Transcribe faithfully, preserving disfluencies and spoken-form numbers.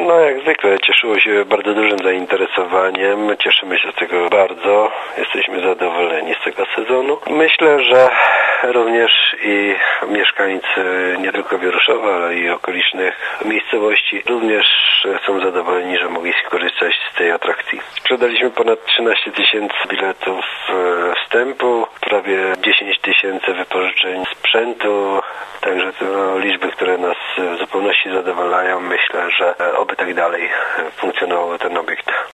No jak zwykle cieszyło się bardzo dużym zainteresowaniem. Cieszymy się z tego bardzo. Jesteśmy zadowoleni z tego sezonu. Myślę, że również i mieszkańcy nie tylko Wieruszowa, ale i okolicznych miejscowości również są zadowoleni, że mogli skorzystać z tej atrakcji. Sprzedaliśmy ponad trzynaście tysięcy biletów wstępu, prawie dziesięć tysięcy wypożyczeń sprzętu, także to liczby, które nas w zupełności zadowalają. Myślę, że oby tak dalej funkcjonował ten obiekt.